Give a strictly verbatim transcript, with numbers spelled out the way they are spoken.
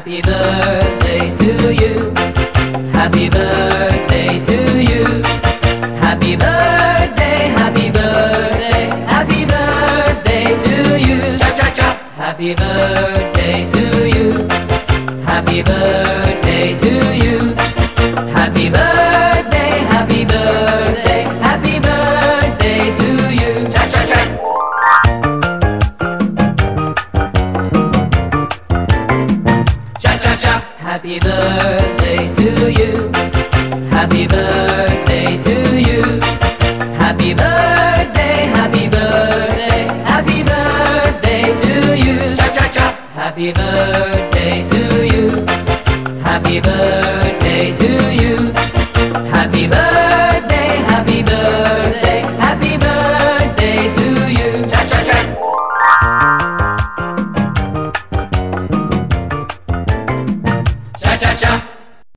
Happy birthday to you. Happy birthday to you. Happy birthday, happy birthday, happy birthday to you. Cha cha cha. Happy birthday to you. Happy birthday to you. Happy birthday, happy birthday, happy birthday to you. Cha cha cha. Cha cha cha. Happy birthday to you. Happy birthday to you. Happy birthday, happy birthday, happy birthday to you. Cha cha cha. Happy birthday.